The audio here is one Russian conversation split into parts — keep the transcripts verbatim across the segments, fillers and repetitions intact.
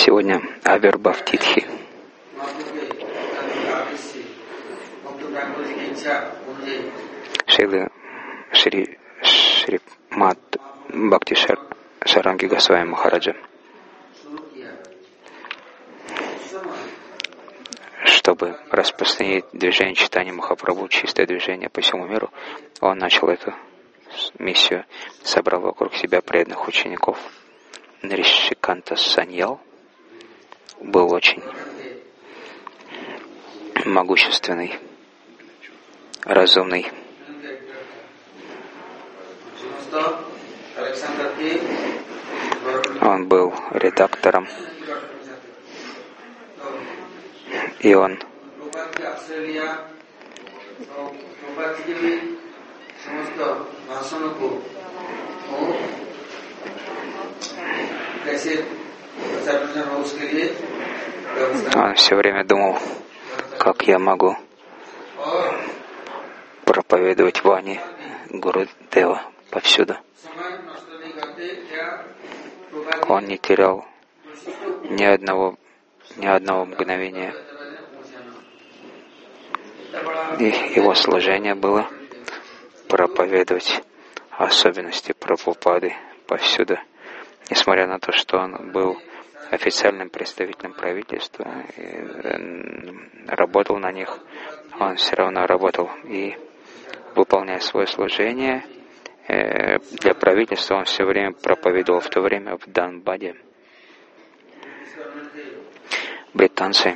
Сегодня Авирбхав-титхи. Шрила Шри Шримад Бхакти Саранги Госвами Махараджа, чтобы распространить движение читания Махапрабху, чистое движение по всему миру, он начал эту миссию, собрал вокруг себя преданных учеников. Нришиканта Саньял был очень могущественный, разумный. Он был редактором, и он Он все время думал, как я могу проповедовать Вани Гурудева повсюду. Он не терял ни одного, ни одного мгновения. И его служение было проповедовать особенности Прабхупады повсюду. Несмотря на то, что он был официальным представителем правительства, и работал на них, он все равно работал. И выполняя свое служение для правительства, он все время проповедовал. В то время в Данбаде британцы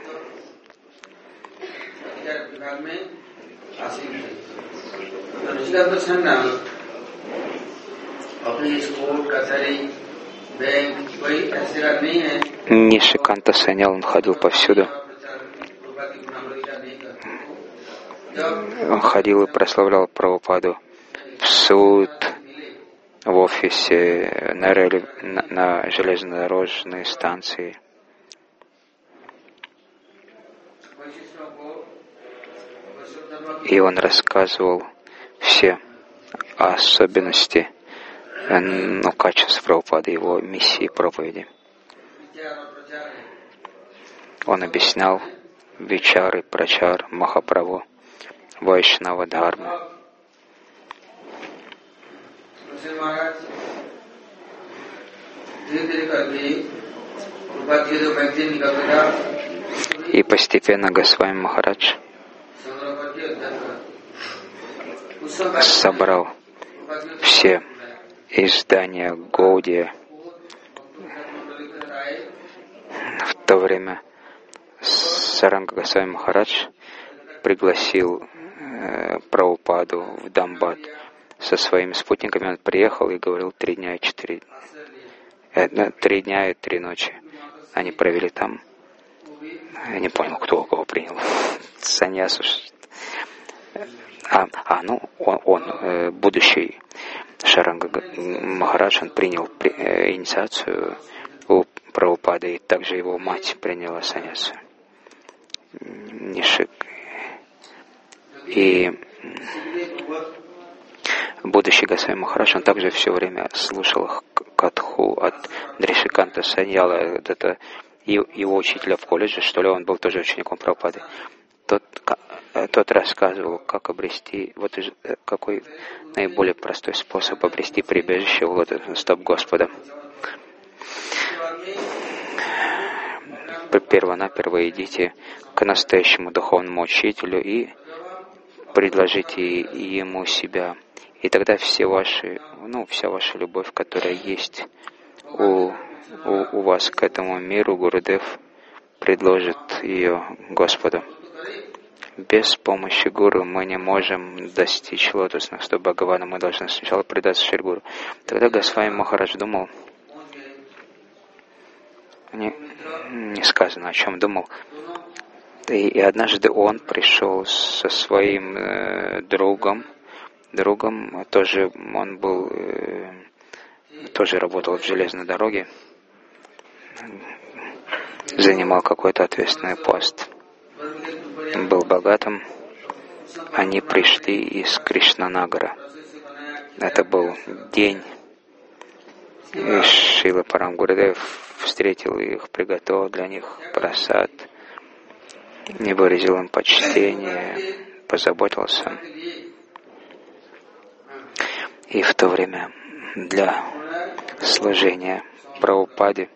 Нишиканта Саньял, он ходил повсюду. Он ходил и прославлял Прабхупаду в суд, в офисе, на, рели, на, на железнодорожной станции. И он рассказывал все особенности, ну, качеств Прабхупады, его миссии проповеди. Он объяснял Вичары, Прачар, Махапрабху, Вайшнава Дхарму. И постепенно Госвами Махарадж собрал все издания Гаудия. В то время Саранга Госвами Махарадж пригласил э, Прабхупаду в Дамбад со своими спутниками. Он приехал и говорил три дня и четыре э, три дня и три ночи. Они провели там. Я не понял, кто кого принял. Саньясу. А, а ну, он, он э, будущий Шаранга Махарадж, он принял при, э, инициацию у Прабхупады, и также его мать приняла саньясу. Нишик. И будущий Госвами Махарадж, он также все время слушал катху от Нришиканта Саньяла, это его учителя в колледже, что ли, он был тоже учеником Прабхупады. Тот, тот рассказывал, как обрести, вот какой наиболее простой способ обрести прибежище в лотосный стоп Господа. Первонаперво идите к настоящему духовному учителю и предложите ему себя. И тогда все ваши, ну, вся ваша любовь, которая есть у, у, у вас к этому миру, Гурудев предложит ее Господу. Без помощи Гуру мы не можем достичь лотосных стоп Бхагавана. Мы должны сначала предаться Шри Гуру. Тогда Госвами Махарадж думал, не, не сказано, о чем думал. И, и однажды он пришел со своим э, другом, другом, тоже он был, э, тоже работал в железной дороге, занимал какой-то ответственный пост, был богатым. Они пришли из Кришнанагара. Это был день, и Шрила Парам Гурудев встретил их, приготовил для них прасад, не выразил им почтение, позаботился. И в то время для служения Прабхупаде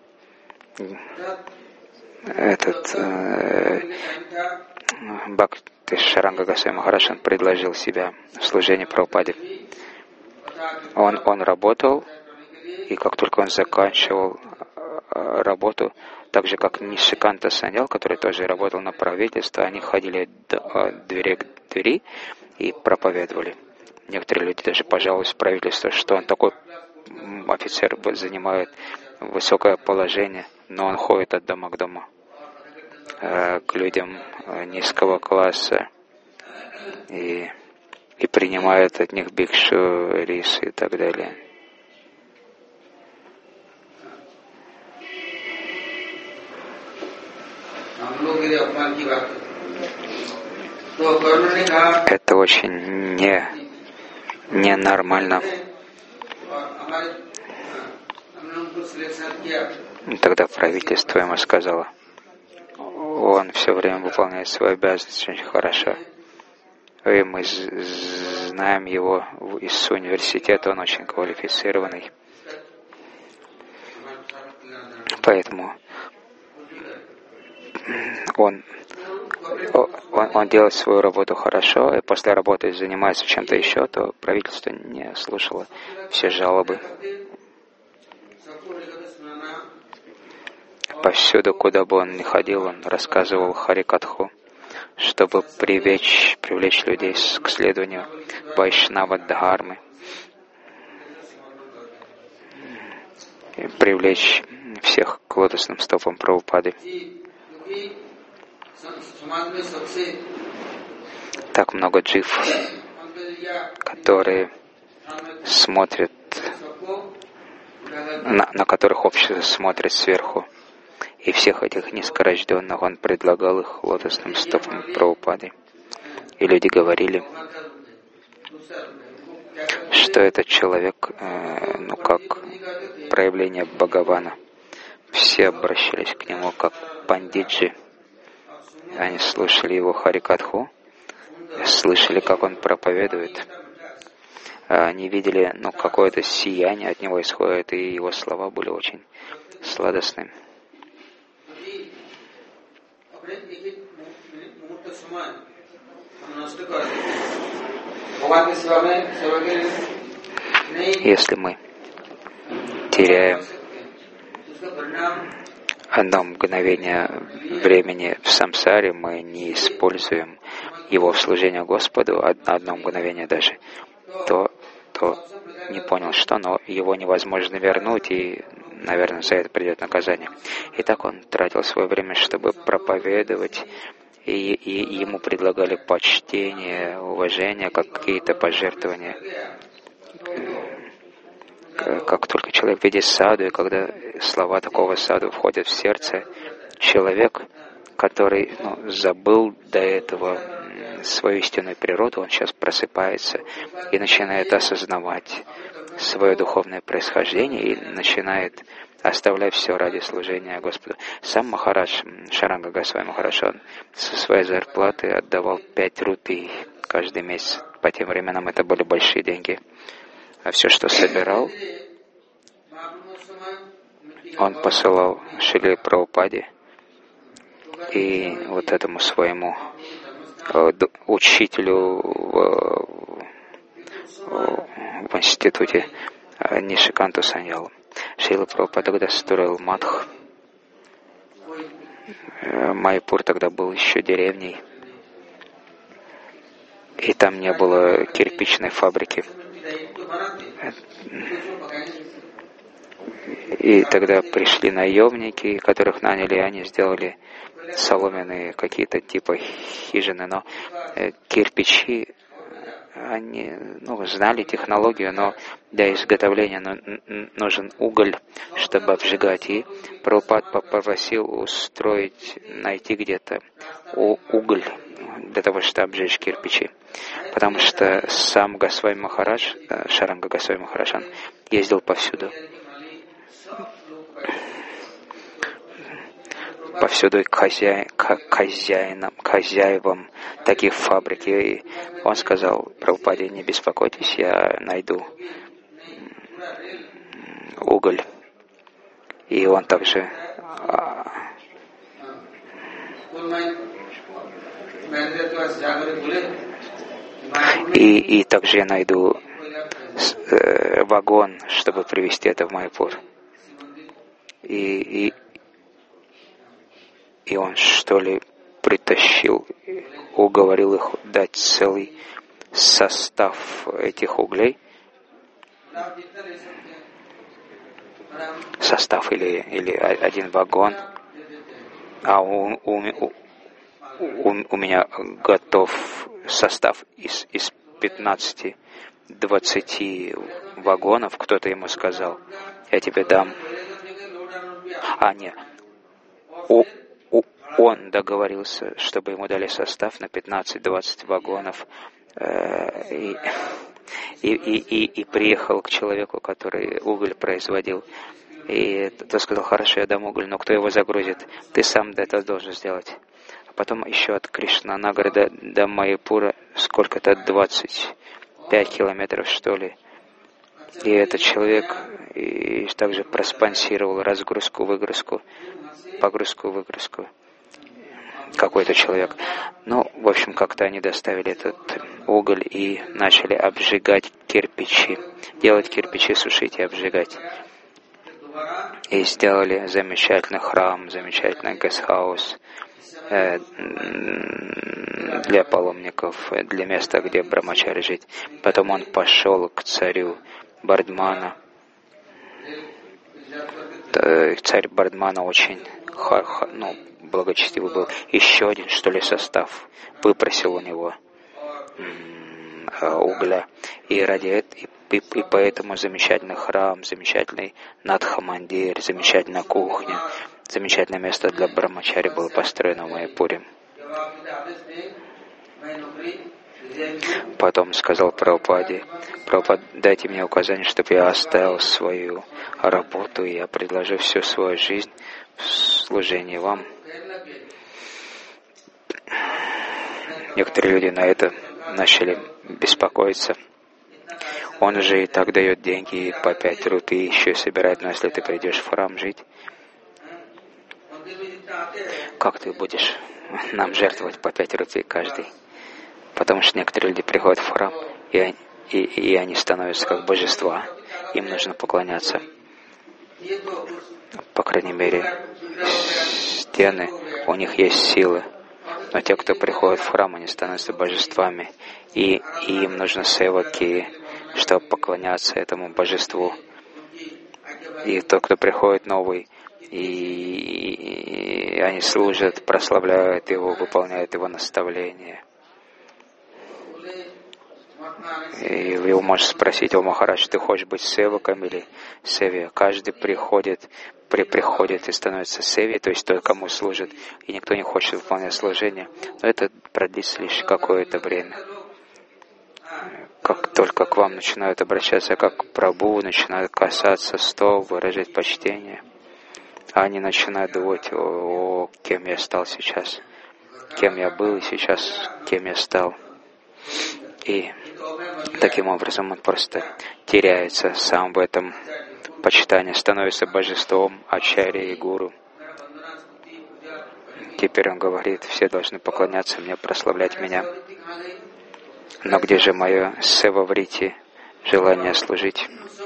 этот э, Бхакти Шаранга Госвами Махарадж предложил себя в служении Прабхупаде. Он, он работал, и как только он заканчивал работу, так же как Нишиканта Саньял, который тоже работал на правительство, они ходили от двери к двери и проповедовали. Некоторые люди даже пожаловались в правительство, что он такой офицер, занимает высокое положение, но он ходит от дома к дому к людям низкого класса и, и принимает от них бикшу, рис и так далее. Это очень не, ненормально. Тогда правительство ему сказало: он все время выполняет свои обязанности очень хорошо. И мы знаем его из университета, он очень квалифицированный. Поэтому он, он, он делает свою работу хорошо, и после работы занимается чем-то еще, то правительство не слушало все жалобы. Повсюду, куда бы он ни ходил, он рассказывал Харикатху, чтобы привлечь, привлечь людей к следованию Вайшнава Дхармы, привлечь всех к лотосным стопам Прабхупады. Так много джив, которые смотрят, на, на которых общество смотрит сверху. И всех этих низкорожденных он предлагал их лотосным стопам Прабхупады. И люди говорили, что этот человек, э, ну как проявление Бхагавана. Все обращались к нему как пандиджи. Они слушали его Харикатху, слышали, как он проповедует. Они видели, ну, какое-то сияние от него исходит, и его слова были очень сладостными. Если мы теряем одно мгновение времени в самсаре, мы не используем его в служении Господу, одно мгновение даже, то, то не понял что, но его невозможно вернуть, и, наверное, за это придет наказание. И так он тратил свое время, чтобы проповедовать, и, и ему предлагали почтение, уважение, какие-то пожертвования. Как только человек видит саду, и когда слова такого саду входят в сердце, человек, который ну, забыл до этого свою истинную природу, он сейчас просыпается и начинает осознавать свое духовное происхождение и начинает оставлять все ради служения Господу. Сам Махарадж, Шаранга Госвами Махарадж, он со своей зарплаты отдавал пять рупий каждый месяц. По тем временам это были большие деньги. А все, что собирал, он посылал Шриле Прабхупаде и вот этому своему э, учителю в, в институте э, Нишиканту Саньялу. Шрила Прабхупада тогда строил Мадх. Э, Майпур тогда был еще деревней, и там не было кирпичной фабрики. И тогда пришли наемники, которых наняли, они сделали соломенные какие-то типа хижины, но э, кирпичи, они ну, знали технологию, но для изготовления ну, нужен уголь, чтобы обжигать. И Прабхупад попросил устроить, найти где-то уголь для того, чтобы обжечь кирпичи. Потому что сам Госвами Махарадж, Шаранга Госвами Махарадж, ездил повсюду. повсюду к хозяин, к хозяинам, к хозяевам таких фабрик. И он сказал Прабхупаде: не беспокойтесь, я найду уголь. И он также и, и также я найду э, вагон, чтобы привезти это в Майяпур. И, и, и он, что ли, притащил, уговорил их дать целый состав этих углей, состав или, или один вагон, а у, у, у, у меня готов состав из, из пятнадцати-двадцати вагонов. Кто-то ему сказал: я тебе дам. А, нет. О, о, он договорился, чтобы ему дали состав на пятнадцать-двадцать вагонов. Э, и, и, и, и, и приехал к человеку, который уголь производил. И тот сказал: хорошо, я дам уголь, но кто его загрузит? Ты сам это должен сделать. А потом еще от Кришнанагара до, до Майяпура сколько-то, двадцать пять километров, что ли. И этот человек и также проспонсировал разгрузку-выгрузку, погрузку-выгрузку. Какой-то человек. Ну, в общем, как-то они доставили этот уголь и начали обжигать кирпичи. Делать кирпичи, сушить и обжигать. И сделали замечательный храм, замечательный гестхаус э, для паломников, для места, где Брахмачари жить. Потом он пошел к царю Бардмана. Царь Бардмана очень ну, благочестивый был. Еще один, что ли, состав выпросил у него угля. И ради этого, и, и поэтому замечательный храм, замечательный Надха-мандир, замечательная кухня, замечательное место для Брахмачари было построено в Майяпуре. Потом сказал Прабхупаде: Прабхупад, дайте мне указание, чтобы я оставил свою работу, и я предложу всю свою жизнь в служении вам. Некоторые люди на это начали беспокоиться. Он же и так дает деньги по пять рупий, еще и собирает, но если ты придешь в храм жить, как ты будешь нам жертвовать по пять рупий каждый? Потому что некоторые люди приходят в храм, и они, и, и они становятся как божества. Им нужно поклоняться. По крайней мере, стены, у них есть силы. Но те, кто приходит в храм, они становятся божествами. И, и им нужны севаки, чтобы поклоняться этому божеству. И тот, кто приходит новый, и, и, и они служат, прославляют его, выполняют его наставления. И его можешь спросить: о Махарадж, ты хочешь быть севаком или севи? Каждый приходит, при, приходит и становится севи, то есть тот, кому служит, и никто не хочет выполнять служение. Но это продлится лишь какое-то время. Как только к вам начинают обращаться как к Прабху, начинают касаться стоп, выражать почтение, они начинают думать: о, о, кем я стал сейчас, кем я был, и сейчас кем я стал. И таким образом он просто теряется сам в этом почитании, становится божеством, ачарьей и гуру. Теперь он говорит: все должны поклоняться мне, прославлять меня. Но где же мое севаврити, желание служить?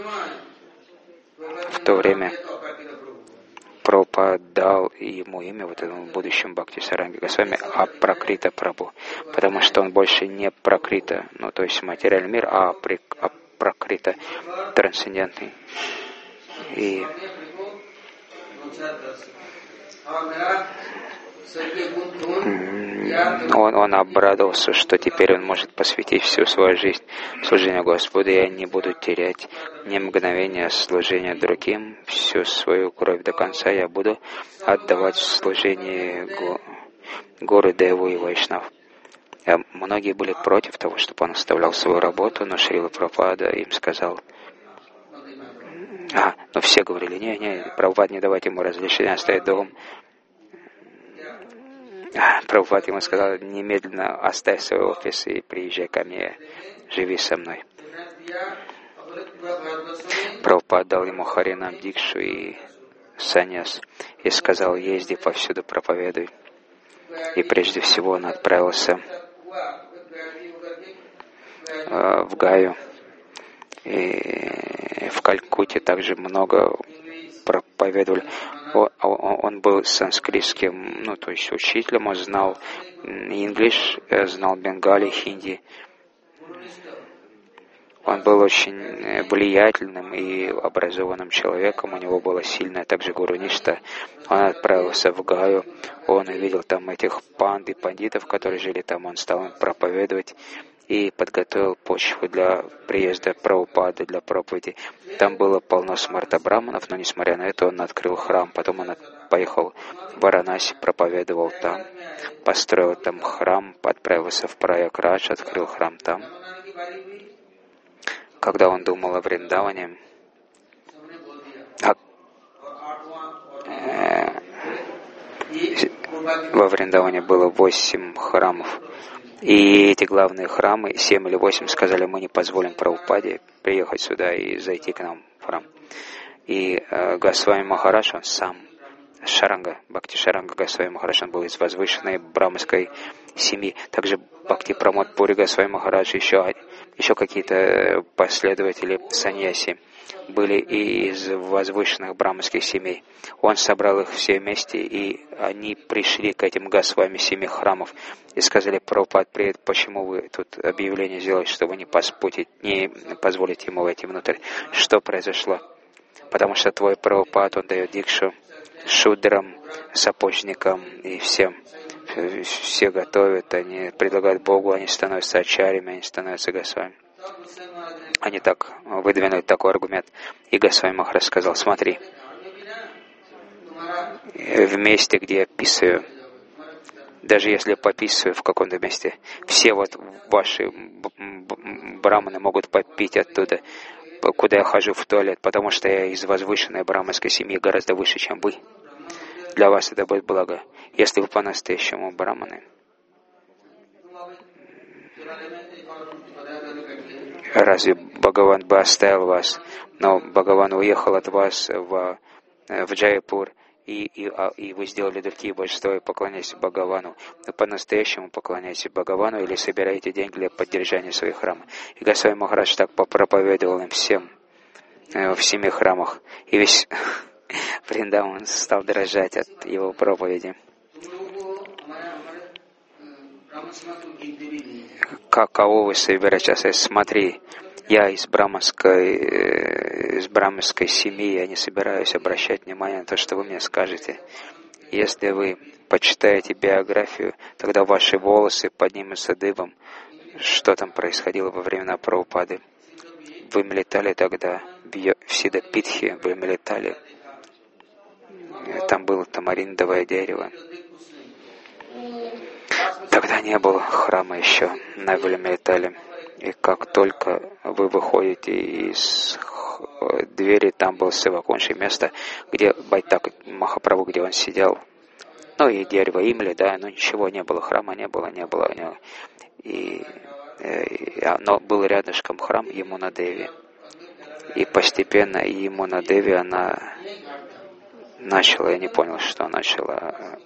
В то время Прабхупада дал ему имя, вот этому будущему Бхакти Саранги Госвами, Апракрита Прабху, потому что он больше не пракрита, ну то есть материальный мир, а апракрита, трансцендентный. И Он, он обрадовался, что теперь он может посвятить всю свою жизнь служению Господу, и я не буду терять ни мгновения служения другим, всю свою кровь до конца я буду отдавать в служении Гуру Деву и Вайшнав. Многие были против того, чтобы он оставлял свою работу, но Шрила Прабхупада им сказал, а, но все говорили: не, не, Прабхупада, не давайте ему разрешения оставить дом. Прабхупад ему сказал: немедленно оставь свой офис и приезжай ко мне, живи со мной. Прабхупад дал ему Харинам Дикшу и саньяс и сказал: езди повсюду, проповедуй. И прежде всего он отправился э, в Гаю. И в Калькутте также много проповедовали. Он, он был санскритским, ну, то есть учителем, он знал инглиш, знал бенгали, хинди. Он был очень влиятельным и образованным человеком, у него было сильное также гуру Ништа. Он отправился в Гаю, он увидел там этих панд и пандитов, которые жили там, он стал им проповедовать и подготовил почву для приезда Прабхупады, для проповеди. Там было полно смарта браманов, но несмотря на это он открыл храм. Потом он поехал в Варанаси, проповедовал там, построил там храм, отправился в Праяградж, открыл храм там. Когда он думал о Вриндаване, а, э, во Вриндаване было восемь храмов. И эти главные храмы, семь или восемь, сказали: мы не позволим Прабхупаде приехать сюда и зайти к нам в храм. И э, Госвами Махарадж, он сам, Шаранга, Бхакти Шаранга Госвами Махарадж, он был из возвышенной браманской семьи. Также Бхакти Прамод Пури Госвами Махарадж, еще, еще какие-то последователи саньяси были и из возвышенных браманских семей. Он собрал их все вместе, и они пришли к этим Госвами семи храмов и сказали: Прабхупад приедет, почему вы тут объявление сделали, что вы не, поспутить, не позволите ему войти внутрь? Что произошло? Потому что твой Прабхупад, он дает дикшу шудрам, сапожникам и всем. Все готовят, они предлагают Богу, они становятся ачарьями, они становятся Госвами. Они так выдвинули такой аргумент. И Госвами Махарадж сказал: смотри, в месте, где я писаю, даже если я пописываю в каком-то месте, все вот ваши браманы могут попить оттуда, куда я хожу в туалет, потому что я из возвышенной браманской семьи гораздо выше, чем вы. Для вас это будет благо, если вы по-настоящему браманы. Разве Бхагаван бы оставил вас? Но Бхагаван уехал от вас в, в Джайпур, и, и, и вы сделали другие божества и поклоняетесь Бхагавану. Вы по-настоящему поклоняетесь Бхагавану или собираете деньги для поддержания своих храмов. И Госвами Махарадж так попроповедовал им всем в семи храмах. И весь Вриндаван стал дрожать от его проповеди. Как, кого вы собираете? Смотри, я из браманской, из браманской семьи, я не собираюсь обращать внимание на то, что вы мне скажете. Если вы почитаете биографию, тогда ваши волосы поднимутся дыбом. Что там происходило во времена Прабхупады? Вы летали тогда в Сидапитхе, вы летали. Там было тамариндовое дерево. Тогда не было храма еще, на Вилимелитале. И как только вы выходите из двери, там было Севакунши, место, где Байтак Махапрабху, где он сидел. Ну и дерево Имли, да, но ничего не было, храма не было, не было. Не было. И, и, но был рядышком храм Ямуна Деви. И постепенно Ямуна Деви, она начала, я не понял, что начала.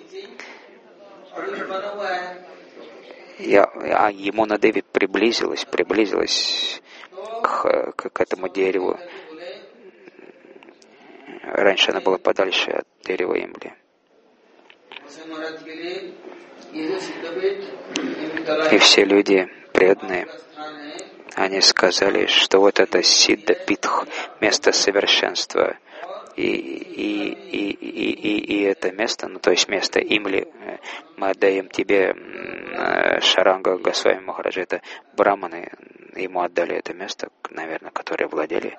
Я, а Ямуна Деви приблизилась, приблизилась к, к, к этому дереву. Раньше она была подальше от дерева Имли. И все люди преданные, они сказали, что вот это Сидда Питх, место совершенства. И, и, и, и, и, и это место, ну то есть место Имли, мы отдаем тебе, Шаранга Госвами Махараджа, это браманы, ему отдали это место, наверное, которое владели.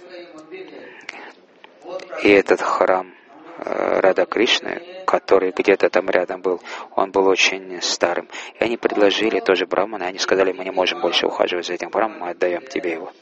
И этот храм Рада Кришны, который где-то там рядом был, он был очень старым. И они предложили тоже браманы, они сказали: мы не можем больше ухаживать за этим храмом, мы отдаем тебе его.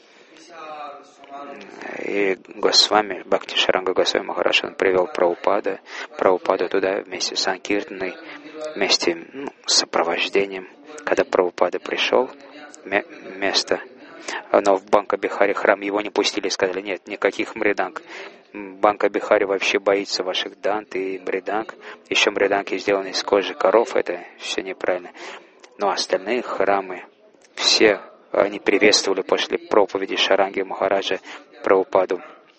И Госвами, Бхакти Шаранга Госвами Махарадж, он привел Прабхупада, Прабхупаду туда вместе с Санкиртаной. вместе ну, с сопровождением. Когда Прабхупада пришел, место, но в Банка-Бихаре храм его не пустили, сказали, нет, никаких мриданг. Банка-Бихаре вообще боится ваших дант и мриданг. Еще мриданги сделаны из кожи коров, это все неправильно. Но остальные храмы, все они приветствовали после проповеди Шаранги Махараджа Прабхупаду.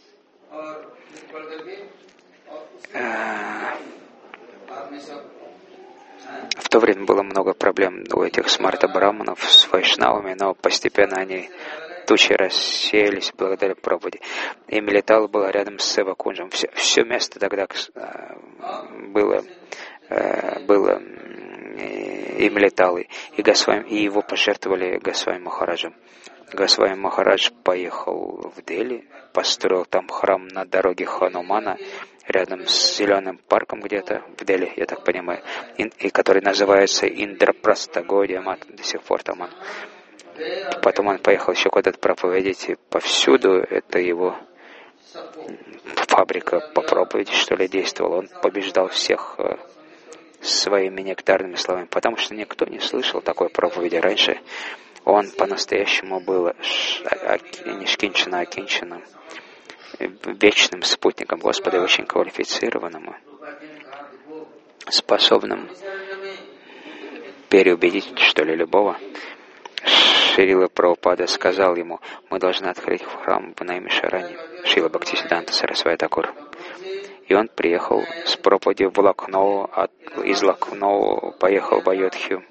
В то время было много проблем у этих смарта-браманов с вайшнавами, но постепенно они тучи рассеялись благодаря проповеди. И Милитал была рядом с Севакунджем. Все, все место тогда было, было и Милитал, и Госвами, и его пожертвовали Госвами Махараджем. Госвами Махарадж поехал в Дели, построил там храм на дороге Ханумана, рядом с зеленым парком где-то в Дели, я так понимаю, и, и который называется Индрапрастагодия Мат, до сих пор там он. Потом он поехал еще куда-то проповедить, и повсюду это его фабрика по проповеди, что ли, действовала. Он побеждал всех своими нектарными словами, потому что никто не слышал такой проповеди раньше. Он по-настоящему был не шкинчина, а кинчина, вечным спутником Господа, очень квалифицированным, способным переубедить, что ли, любого. Шрила Прабхупада сказал ему, мы должны открыть храм в Наймишаране, Шрила Бхактисиданта Сарасвати Такур. И он приехал с проповедью в Лакноу, от, из Лакноу поехал в Айодхью.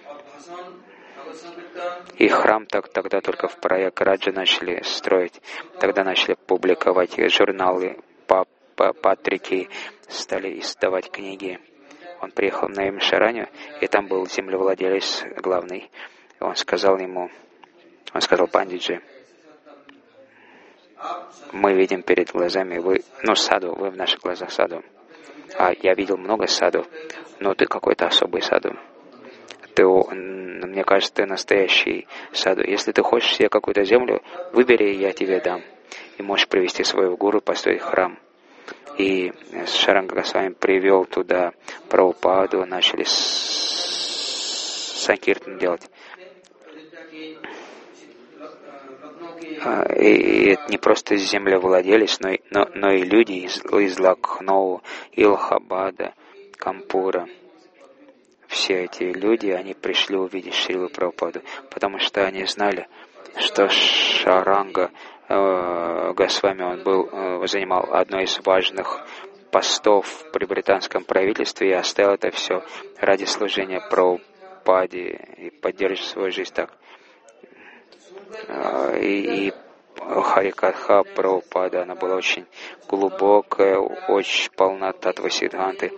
И храм так, тогда только в Праяграджа начали строить. Тогда начали публиковать журналы, патрики, стали издавать книги. Он приехал на Наймишараню, и там был землевладелец главный. И он сказал ему, он сказал, Пандиджи, мы видим перед глазами, вы, ну, саду, вы в наших глазах саду. А я видел много саду, но ты какой-то особый саду. Ты, мне кажется, ты настоящий саду. Если ты хочешь себе какую-то землю, выбери, я тебе дам. И можешь привести своего гуру, построить храм. И Шаранга Госвами привел туда Прабхупаду, начали санкиртан делать. И это не просто землевладелец, но, но, но и люди из, из Лакноу, Илхабада, Кампура. Все эти люди, они пришли увидеть Шрилу Прабхупаду, потому что они знали, что Шаранга э, Госвами, он был, э, занимал одно из важных постов при британском правительстве и оставил это все ради служения Прабхупаде и поддерживать свою жизнь так. И, и Харикатха Прабхупада, она была очень глубокая, очень полна татва сиддханты.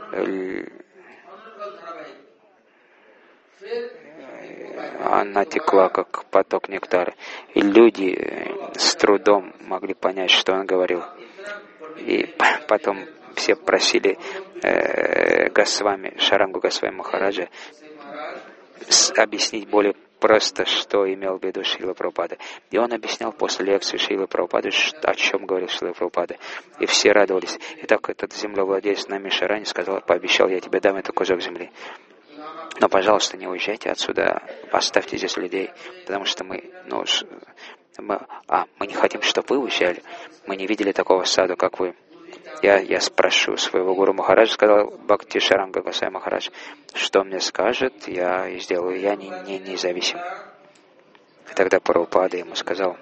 Она текла, как поток нектара. И люди с трудом могли понять, что он говорил. И потом все просили э, Госвами, Шарангу Госвами Махараджа объяснить более просто, что имел в виду Шрила Прабхупада. И он объяснял после лекции Шрилы Прабхупады, о чем говорил Шрила Прабхупада. И все радовались. И так этот землевладелец на Мишаране сказал, пообещал, я тебе дам этот кусок земли. Но, пожалуйста, не уезжайте отсюда, оставьте здесь людей, потому что мы, ну, мы, а, мы не хотим, чтобы вы уезжали. Мы не видели такого сада, как вы. Я, я спрошу своего гуру Махараджа, сказал Бхакти Шаранга Госвами Махарадж, что мне скажет, я и сделаю, я не, не, независим. И тогда Прабхупада ему сказал,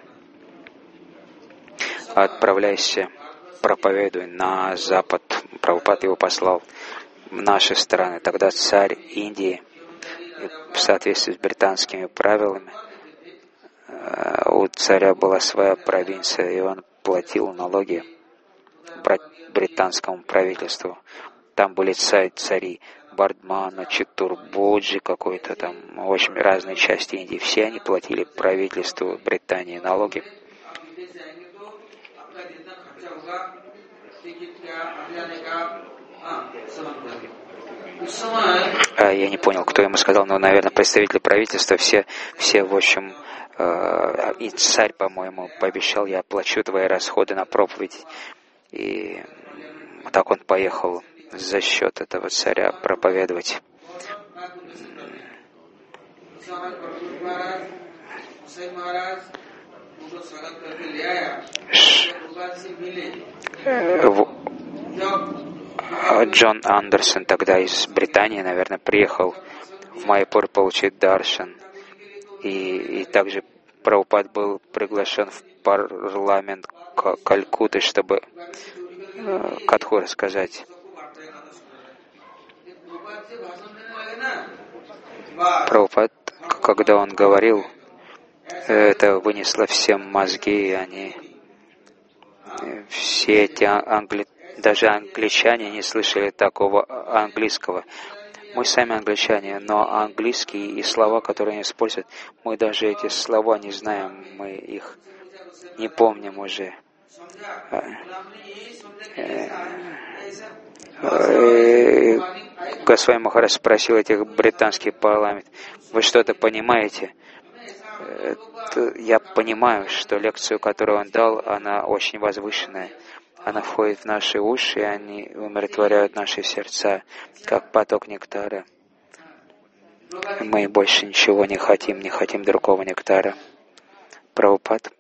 отправляйся, проповедуй на запад. Прабхупада его послал в наши страны. Тогда царь Индии, в соответствии с британскими правилами, у царя была своя провинция, и он платил налоги британскому правительству. Там были царь, цари Бардмана, Читурбоджи какой-то там, в общем, разные части Индии. Все они платили правительству Британии налоги. А я не понял, кто ему сказал, но, наверное, представители правительства, все, все в общем, э, и царь, по-моему, пообещал, я оплачу твои расходы на проповедь. И так он поехал за счет этого царя проповедовать Джон Андерсон тогда из Британии, наверное, приехал в Майяпур получить даршан. И, и также Прабхупад был приглашен в парламент Калькутты, чтобы э, катху рассказать. Прабхупад, когда он говорил, это вынесло всем мозги, и они, все эти англи... даже англичане не слышали такого английского. Мы сами англичане, но английские и слова, которые они используют, мы даже эти слова не знаем, мы их не помним уже. Госвами Махарадж спросил этих британских парламент: вы что-то понимаете? Я понимаю, что лекцию, которую он дал, она очень возвышенная. Она входит в наши уши, и они умиротворяют наши сердца, как поток нектара. Мы больше ничего не хотим, не хотим другого нектара. Прабхупад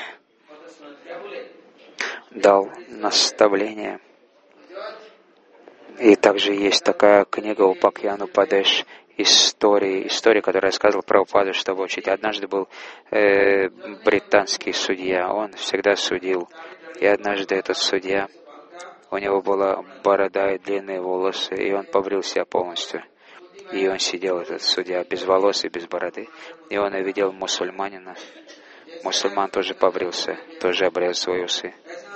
дал наставление. И также есть такая книга Упакьяну Падеш, истории, история, которая рассказывала Прабхупаду, чтобы учить. Однажды был э, британский судья, он всегда судил. И однажды этот судья, у него была борода и длинные волосы, и он побрил себя полностью. И он сидел, этот судья, без волос и без бороды. И он увидел мусульманина. Мусульман тоже побрился, тоже обрел свои усы.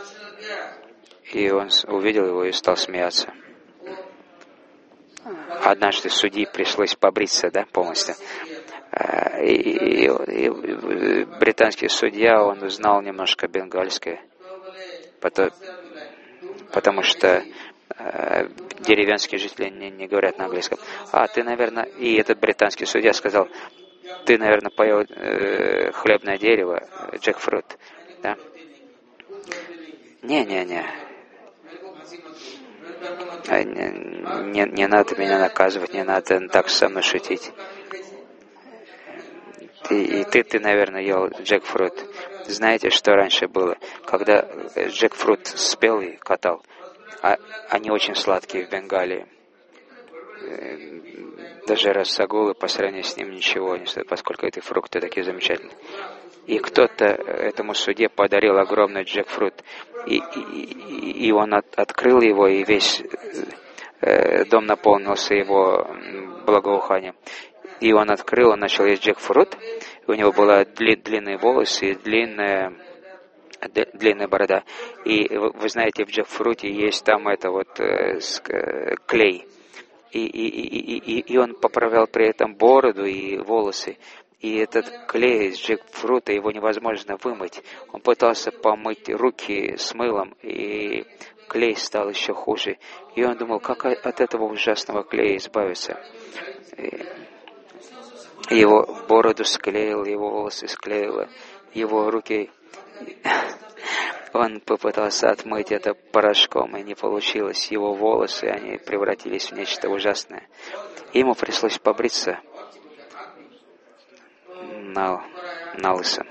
И он увидел его и стал смеяться. Однажды судье пришлось побриться, да, полностью. И, и, и британский судья, он знал немножко бенгальское. Потому, потому что э, деревенские жители не, не говорят на английском. А ты, наверное, и этот британский судья сказал, ты, наверное, поел э, хлебное дерево, джекфрут, да? Не-не-не. Не, не, не надо меня наказывать, не надо так со мной шутить. И, и ты, ты, наверное, ел джекфрут. Знаете, что раньше было? Когда джекфрут спелый катал, а они очень сладкие в Бенгалии. Даже рассагулы по сравнению с ним ничего не стоят, поскольку эти фрукты такие замечательные. И кто-то этому судье подарил огромный джекфрут, и, и, и он от, открыл его, и весь э, дом наполнился его благоуханием. И он открыл, он начал есть джекфрут, и у него были дли, длинные волосы и длинная, длинная борода. И вы, вы знаете, в джекфруте есть там это вот э, клей. И, и, и, и, и он поправлял при этом бороду и волосы. И этот клей из джекфрута, его невозможно вымыть. Он пытался помыть руки с мылом, и клей стал еще хуже. И он думал, как от этого ужасного клея избавиться. И его бороду склеил, его волосы склеило, его руки... Он попытался отмыть это порошком, и не получилось. Его волосы, они превратились в нечто ужасное. Ему пришлось побриться на, на лысо.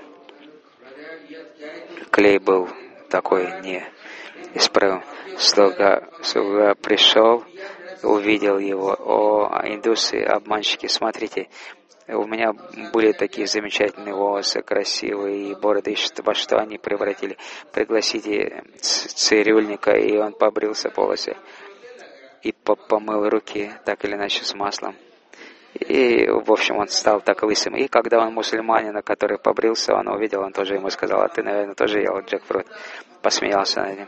Клей был такой неисправим. Слуга, слуга пришел, увидел его. О, индусы, обманщики, смотрите, у меня были такие замечательные волосы, красивые, и бороды, во что они превратили. Пригласите цирюльника, и он побрился полностью. И помыл руки, так или иначе, с маслом. И, в общем, он стал так лысым. И когда он мусульманина, который побрился, он увидел, он тоже ему сказал, а ты, наверное, тоже ел джекфрут. Посмеялся над ним.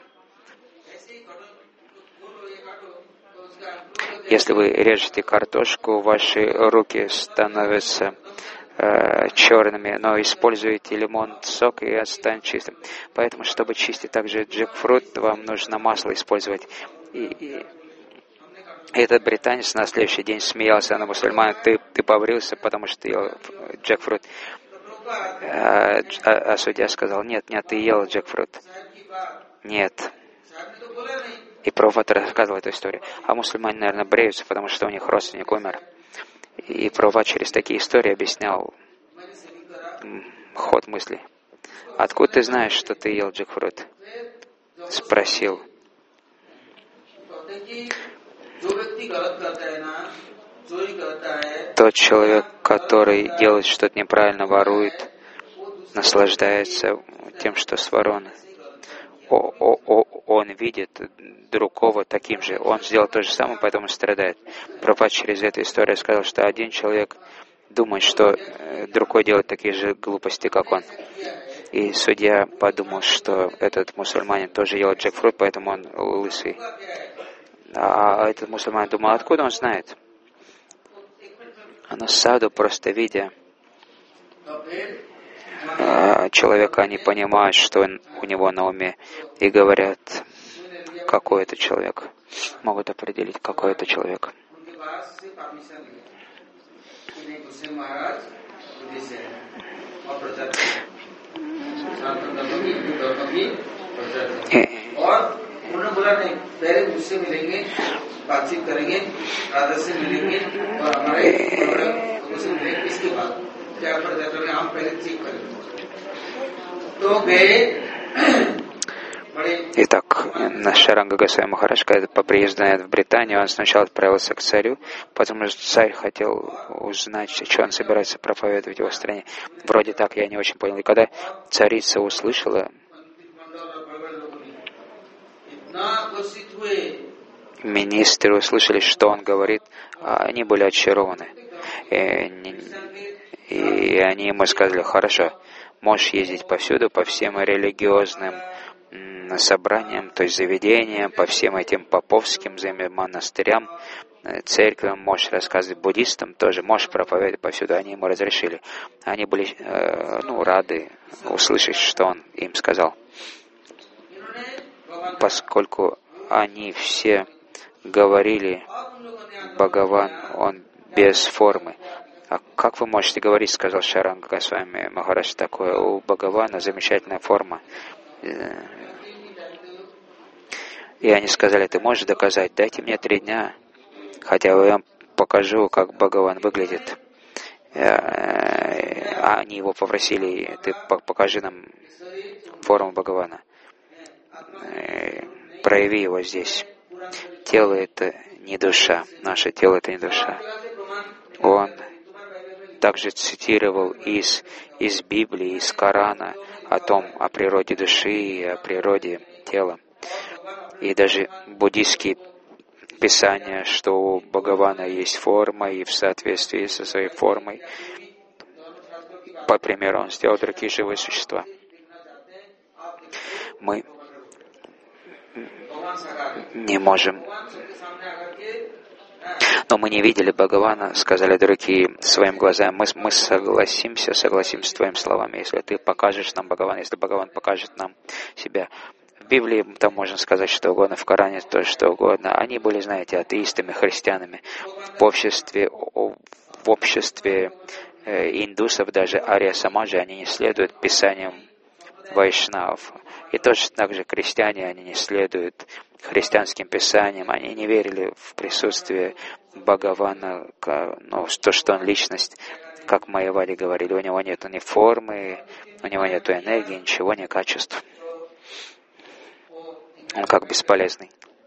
Если вы режете картошку, ваши руки становятся э, черными, но используете лимон, сок, и станет чистым. Поэтому, чтобы чистить также джекфрут, вам нужно масло использовать. И, и этот британец на следующий день смеялся на мусульман: ты, ты побрился, потому что ел джекфрут. А, а, а судья сказал: нет, нет, ты ел джекфрут. Нет. И Прабхупад рассказывал эту историю. А мусульмане, наверное, бреются, потому что у них родственник умер. И Прабхупада через такие истории объяснял ход мыслей. «Откуда ты знаешь, что ты ел джекфрут?» — спросил. Тот человек, который делает что-то неправильно, ворует, наслаждается тем, что своровано. О, о, о, он видит другого таким же. Он сделал то же самое, поэтому страдает. Прабхупада через эту историю сказал, что один человек думает, что другой делает такие же глупости, как он. И судья подумал, что этот мусульманин тоже ел джекфрут, поэтому он лысый. А этот мусульманин думал, откуда он знает? Но саду, просто видя человека, они понимают, что он, у него на уме, и говорят, какой это человек. Могут определить, какой это человек. И, Итак, Шаранга Госвами Махарадж, когда по приезду в Британию, он сначала отправился к царю, потому что царь хотел узнать, что он собирается проповедовать в его стране. Вроде так, я не очень понял. И когда царица услышала, министры услышали, что он говорит, они были очарованы. И, и они ему сказали, хорошо, можешь ездить повсюду, по всем религиозным собраниям, то есть заведениям, по всем этим поповским монастырям, церквям, можешь рассказывать буддистам, тоже можешь проповедовать повсюду. Они ему разрешили. Они были э, ну, рады услышать, что он им сказал. Поскольку они все говорили, Бхагаван, он без формы. А как вы можете говорить, сказал Шаранга Госвами Махарадж, такое, у Бхагавана замечательная форма. И они сказали, ты можешь доказать, дайте мне три дня, хотя я вам покажу, как Бхагаван выглядит. А они его попросили, ты покажи нам форму Бхагавана. Прояви его здесь. Тело — это не душа, наше тело — это не душа. Он также цитировал из, из Библии, из Корана о том, о природе души и о природе тела. И даже буддийские писания, что у Бхагавана есть форма, и в соответствии со своей формой, по примеру, он сделал другие живые существа. Мы не можем. Но мы не видели Бхагавана, сказали другие своим глазам. Мы, мы согласимся, согласимся с твоими словами, если ты покажешь нам Бхагавана, если Бхагаван покажет нам себя. В Библии там можно сказать что угодно, в Коране то, что угодно. Они были, знаете, атеистами, христианами. В обществе, в обществе э, индусов, даже Ария Самаджи, они не следуют писаниям вайшнавов. И точно так же крестьяне, они не следуют христианским писаниям, они не верили в присутствие Бхагавана, ну, то, что он личность, как Майявади говорили, у него нет ни формы, у него нет энергии, ничего, ни качеств. Он как бесполезный.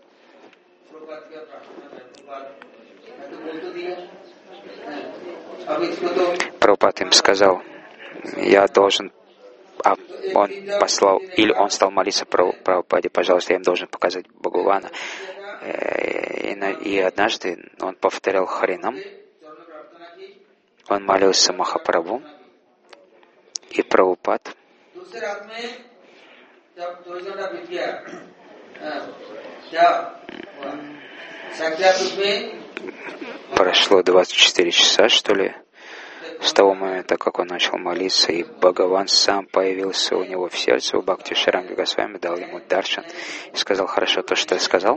Прабхупад им сказал, я должен, а он послал, или он стал молиться про Прабхупаде, пожалуйста, я им должен показать Бхагавана. И, и однажды он повторял Харинам, он молился Махапрабху, и Прабхупад прошло двадцать четыре часа, что ли, с того момента, как он начал молиться, и Бхагаван сам появился у него в сердце, у Бхакти Шаранга Госвами, дал ему даршан и сказал, хорошо, то, что я сказал,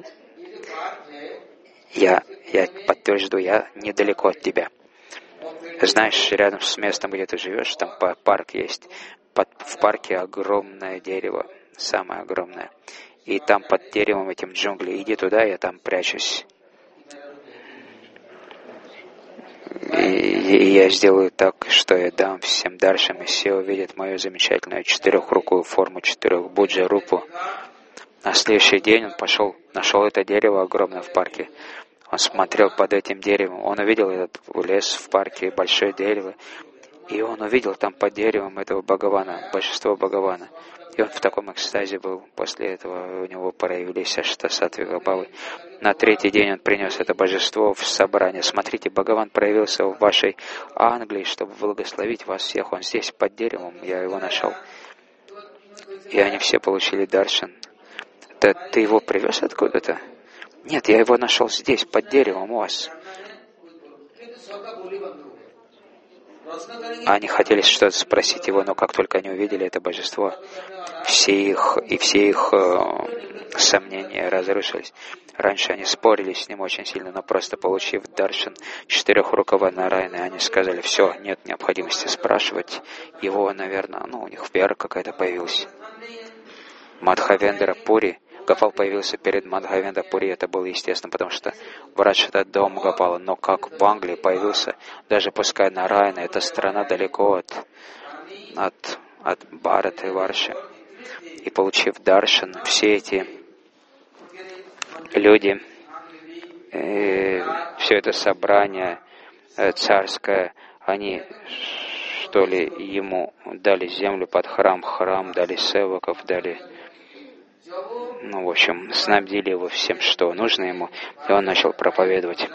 я, я подтверждаю, я недалеко от тебя. Знаешь, рядом с местом, где ты живешь, там парк есть. Под, в парке огромное дерево, самое огромное. И там под деревом этим джунгли. Иди туда, я там прячусь. И И я сделаю так, что я дам всем даршам, и все увидят мою замечательную четырехрукую форму, четырех буджа рупу. На следующий день он пошел, нашел это дерево огромное в парке. Он смотрел под этим деревом, он увидел этот лес в парке, большое дерево, и он увидел там под деревом этого Бхагавана, божество Бхагавана. И он в таком экстазе был. После этого у него проявились аштасатвика бхавы. На третий день он принес это божество в собрание. Смотрите, Бхагаван проявился в вашей Англии, чтобы благословить вас всех. Он здесь под деревом, я его нашел. И они все получили даршан. Да ты его привез откуда-то? Нет, я его нашел здесь, под деревом у вас. Они хотели что-то спросить его, но как только они увидели это божество, все их и все их э, сомнения разрушились. Раньше они спорили с ним очень сильно, но просто получив даршан четырехрукого Нараяны, они сказали: все, нет необходимости спрашивать его, наверное, ну у них вера какая-то появилась. Мадхавендра Пури, Гопал появился перед Мадхавендра Пури, это было естественно, потому что врач это дом Гопала, но как в Англии появился, даже пускай Нараяна, это страна далеко от, от, от Бхараты и Варши. И получив даршан, все эти люди, э, все это собрание э, царское, они что ли ему дали землю под храм, храм, дали севаков, дали... Ну, в общем, снабдили его всем, что нужно ему, и он начал проповедовать.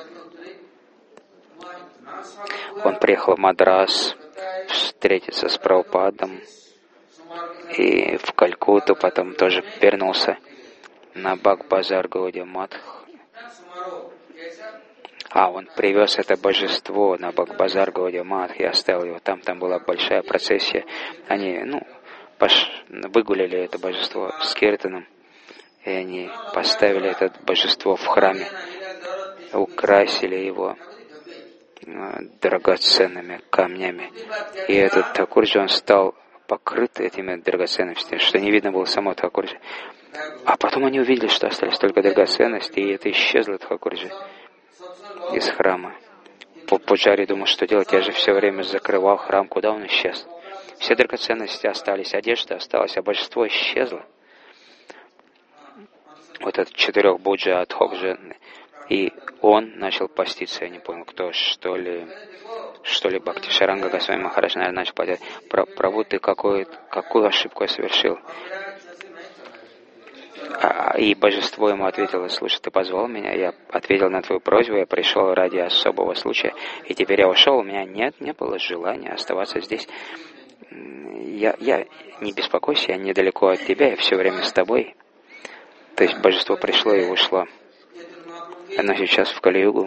Он приехал в Мадрас встретиться с Прабхупадом, и в Калькутту, потом тоже вернулся на Баг-базар Гаудия Матх. А, он привез это божество на Баг-базар Гаудия Матх и оставил его там. Там была большая процессия. Они, ну, пош... выгуляли это божество с киртаном, и они поставили это божество в храме, украсили его драгоценными камнями. И этот Такурджи, он стал покрыт этими драгоценностями, что не видно было само Такурджи. А потом они увидели, что остались только драгоценности, и это исчезло Такурджи из храма. Пуджари думал, что делать, я же все время закрывал храм, куда он исчез? Все драгоценности остались, одежда осталась, а божество исчезло. Вот этот четырехбуджа Адхокджа, и он начал поститься, я не понял, кто, что ли, что ли Бхакти Шаранга Госвами Махарадж, наверное, начал подать. Прабху, ты какую, какую ошибку я совершил? А, и божество ему ответило: слушай, ты позвал меня, я ответил на твою просьбу, я пришел ради особого случая, и теперь я ушел, у меня нет, не было желания оставаться здесь. Я, я не беспокойся, я недалеко от тебя, я все время с тобой. То есть божество пришло и ушло. Оно сейчас в Кали-югу.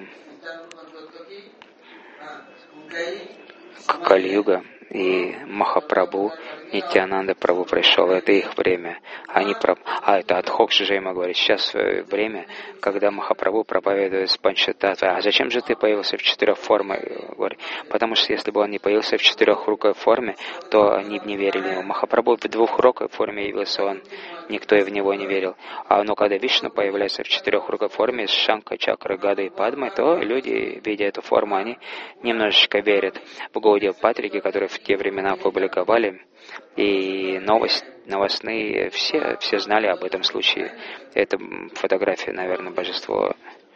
Кали-юга. И Махапрабху, Нитьянанда Прабху пришел, это их время. Они про... А, это Адхокджа ему говорит, сейчас время, когда Махапрабху проповедует с Панчататвой. А зачем же ты появился в четырех формах? Говорит, потому что если бы он не появился в четырехрукой форме, то они бы не верили ему. Махапрабху в двухрукой форме явился, он, никто и в него не верил. А но когда Вишну появляется в четырехрукой форме с Шанкой, Чакрой, Гадой и Падмой, то люди, видя эту форму, они немножечко верят в Гаудия Патрики, которые в те времена опубликовали, и новость, новостные, все, все знали об этом случае. Это фотография, наверное, божество.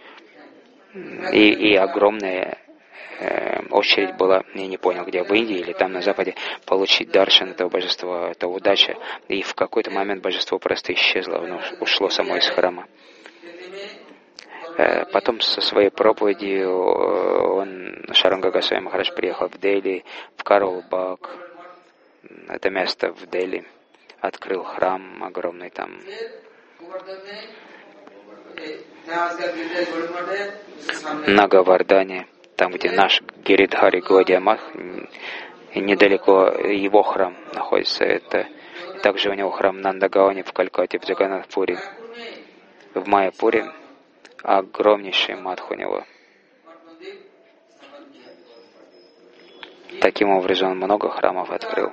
И, и огромная э, очередь была, я не понял, где, в Индии или там на Западе, получить даршан этого божества, это удача. И в какой-то момент божество просто исчезло, оно ушло само из храма. Потом со своей проповедью он, Шаранга Госвами Махарадж, приехал в Дели, в Карол-Баг, это место в Дели, открыл храм огромный там. На Гавардане, там, где наш Гиридхари Гаудия Матх, недалеко его храм находится. Это также у него храм Нандагауни в Калькутте, в Джаганнатхпуре, в Майяпуре. Огромнейший матх у него. Таким образом, он много храмов открыл.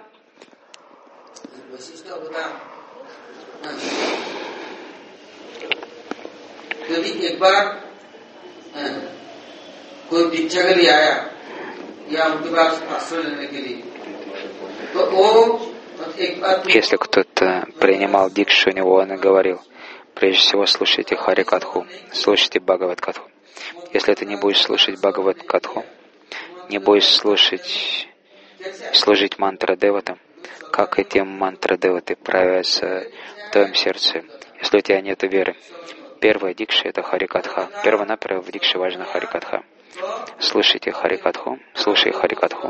Если кто-то принимал дикшу у него, он и говорил: прежде всего слушайте Харикатху, слушайте Бхагават-катху. Если ты не будешь слушать Бхагават-катху, не будешь слушать, служить мантра деватам, как эти мантры деваты проявятся в твоем сердце, если у тебя нет веры? Первая дикша — это Харикатха. Первонаперво в дикше важна Харикатха. Слушайте Харикатху, слушай Харикатху.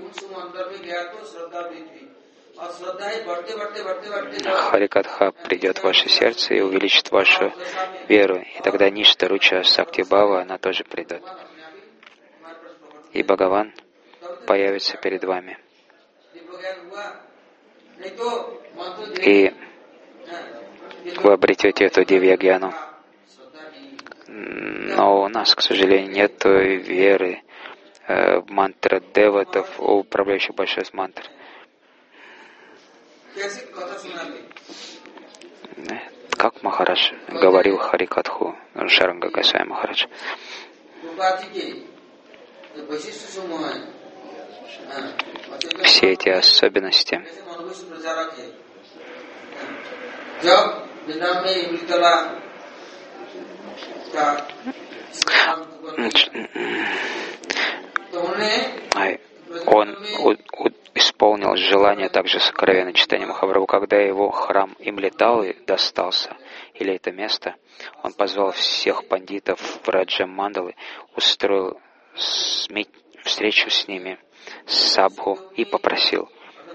Харикатха придет в ваше сердце и увеличит вашу веру. И тогда Ништа Руча Сакти Бхава, она тоже придет. И Бхагаван появится перед вами. И вы обретете эту дивья-гьяну. Но у нас, к сожалению, нет веры в мантры деватов, управляющих большой мантр. Как Махарадж говорил Харикатху, Шаранга Госвами Махарадж. Все эти особенности он исполнил желание также сокровенное читание Махапрабху. Когда его храм Имлиталы достался, или это место, он позвал всех пандитов в Раджа Мандалы, устроил встречу с ними, сабху, и попросил.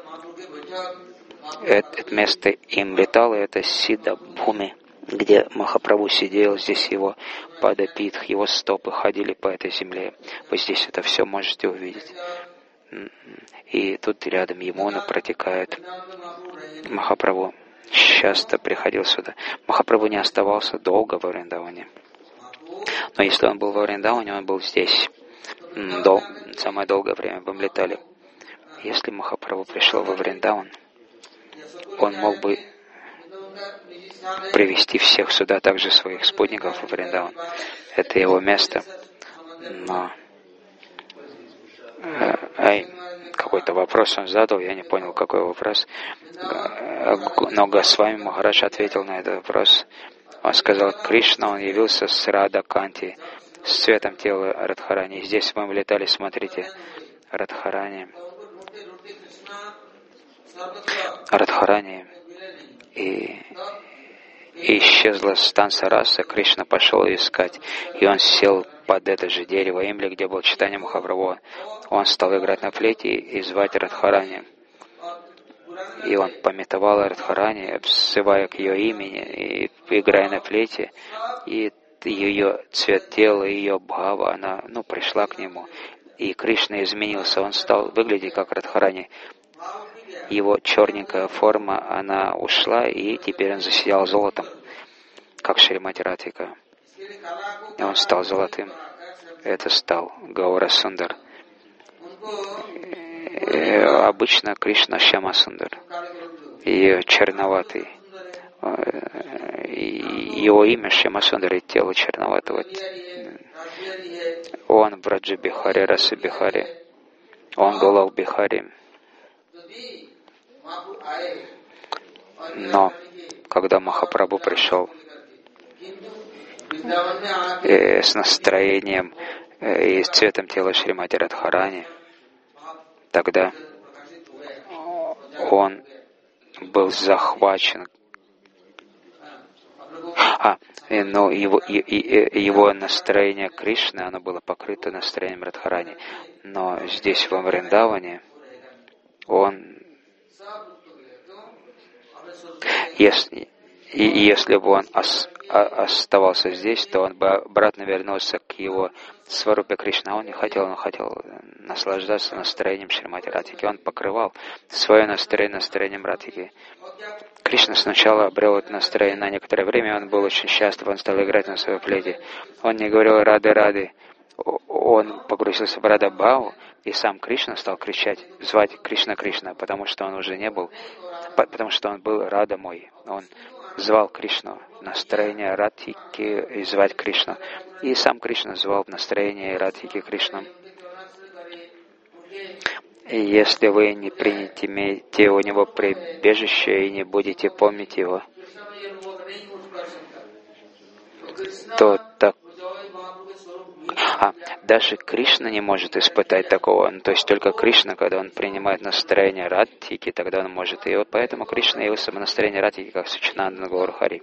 Это, это место Имлиталы — это Сидда Бхуми, где Махапрабху сидел, здесь его падапитх, его стопы ходили по этой земле. Вы здесь это все можете увидеть. И тут рядом Ямуна протекает. Махапрабху часто приходил сюда. Махапрабху не оставался долго во Вриндаване. Но если он был во Вриндаване, он был здесь Дол... самое долгое время в Амлитале. Если Махапрабху пришел во Вриндаван, он мог бы привести всех сюда, также своих спутников в Вриндаван. Это его место. Но Ай, какой-то вопрос он задал, я не понял, какой вопрос. Но Госвами Махарадж ответил на этот вопрос. Он сказал: Кришна, он явился с Рада Канти, с цветом тела Радхарани. Здесь мы летали, смотрите, Радхарани. Радхарани. И И исчезла станция раса, Кришна пошел искать, и он сел под это же дерево Имли, где был читание Махапрабху. Он стал играть на флейте и звать Радхарани. И он пометовал Радхарани, взывая к ее имени, и играя на флейте, и ее цвет тела, ее бхава, она ну, пришла к нему. И Кришна изменился, он стал выглядеть как Радхарани. Его черненькая форма, она ушла, и теперь он засиял золотом, как Шримати Радхика. И он стал золотым. Это стал Гаура Сундар. И обычно Кришна Шьяма Сундар. И черноватый. И его имя Шьяма Сундар, и тело черноватого. Он в Раджа Бихари, Раса Бихари. Он Голал Бихари. Но когда Махапрабху пришел э, с настроением э, и с цветом тела Шримати Радхарани, тогда он был захвачен. А, э, но его, и, и, его настроение Кришны, оно было покрыто настроением Радхарани. Но здесь, во Вриндаване, он Если, и если бы он ос, а, оставался здесь, то он бы обратно вернулся к его сварупе Кришны. Он не хотел, он хотел наслаждаться настроением Шримати Радхики. Он покрывал свое настроение настроением Радхики. Кришна сначала обрел это настроение на некоторое время, он был очень счастлив, он стал играть на своей флейте. Он не говорил «Рады, Рады». Он погрузился в Рада Бхаву, и сам Кришна стал кричать, звать Кришна Кришна, потому что он уже не был, потому что он был Рада мой. Он звал Кришну в настроение Радхики и звать Кришну. И сам Кришна звал в настроение Радхики Кришну. если вы не примете у него прибежище и не будете помнить его, то так, а, даже Кришна не может испытать такого. Ну, то есть только Кришна, когда он принимает настроение Радхики, тогда он может. И вот поэтому Кришна явился в настроении Радхики, как Саччинандана Гаура Хари.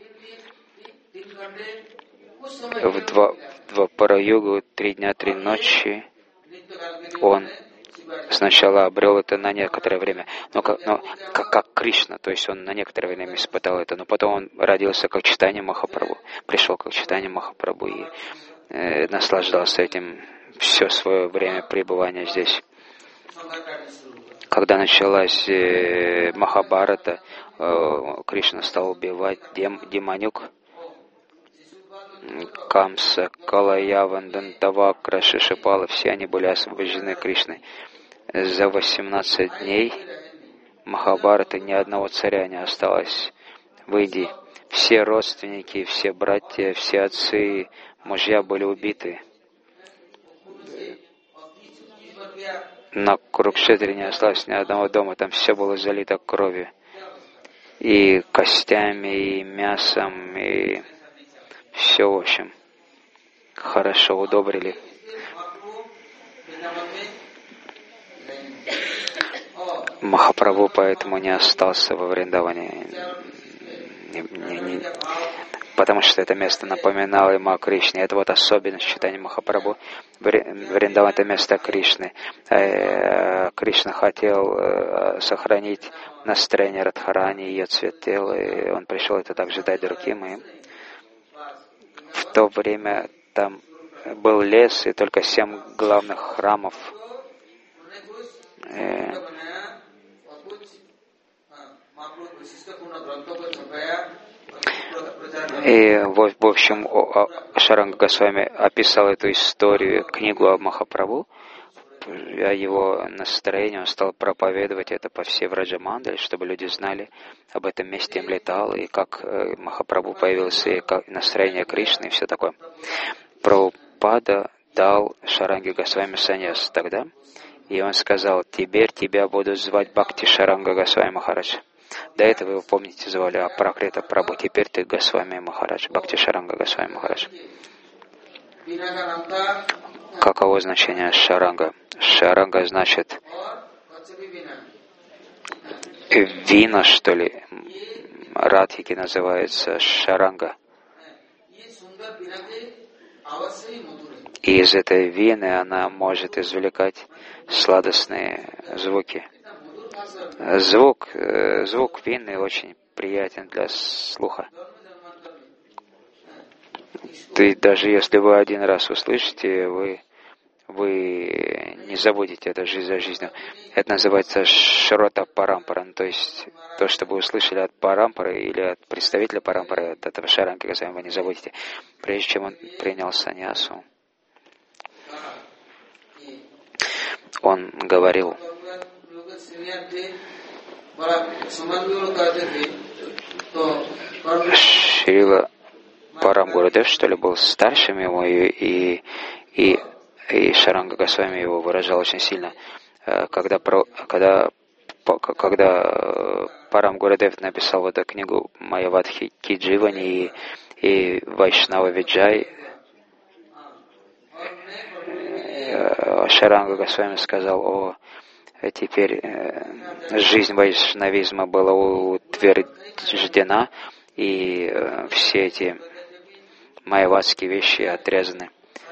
В два, в два параюгу, три дня, три ночи, он сначала обрел это на некоторое время, но, как, но как, как Кришна, то есть он на некоторое время испытал это, но потом он родился как Чайтанья Махапрабху, пришел как Чайтанья Махапрабху и э, наслаждался этим все свое время пребывания здесь. Когда началась э, Махабхарата, э, Кришна стал убивать дем, демонюк, Камса, Калаяван, Дантавакра, Шишипала, все они были освобождены Кришной. За восемнадцать дней Махабхараты ни одного царя не осталось в Индии. Все родственники, все братья, все отцы, мужья были убиты. На Курукшетре не осталось ни одного дома, там все было залито кровью. И костями, и мясом, и все, в общем, хорошо удобрили. Махапрабху поэтому не остался во Вриндаване, не, не, не, потому что это место напоминало ему о Кришне. Это вот особенность читания Махапрабху. Вриндаван — это место Кришны. Кришна хотел сохранить настроение Радхарани, ее цвет тела, и он пришел это также дать другим. И в то время там был лес и только семь главных храмов. И, в, в общем, Шаранга Госвами описал эту историю, книгу о Махапрабху, о его настроении. Он стал проповедовать это по всей Враджамандале, чтобы люди знали об этом месте, им летал, и как Махапрабху появился, и как настроение Кришны, и все такое. Прабхупада дал Шаранге Госвами саньяс тогда, и он сказал: «Теперь тебя буду звать Бхакти Шаранга Госвами Махарадж». До этого его, помните, звали Апракрита Прабху. Теперь ты Госвами Махарадж, Бхакти Шаранга Госвами Махарадж. Каково значение Шаранга? Шаранга значит вина, что ли. Радхики называется Шаранга. И из этой вины она может извлекать сладостные звуки. Звук, звук вины очень приятен для слуха. Ты, даже если вы один раз услышите, вы, вы не забудете это жизнь за жизнью. Это называется шрота парампара, то есть то, что вы услышали от парампары или от представителя парампары, от этого Шаранги Госвами, вы не забудете, прежде чем он принял саньясу. Он говорил: Шрила Парам Гурудев, что ли, был старшим его, и, и, и, и Шаранга Госвами его выражал очень сильно. Когда, когда, когда Парам Гурудев написал вот эту книгу Майявадхи Кидживани и, и Вайшнава Виджай, Шаранга Госвами сказал: «О, теперь жизнь вайшнавизма была утверждена, и все эти майявадские вещи отрезаны».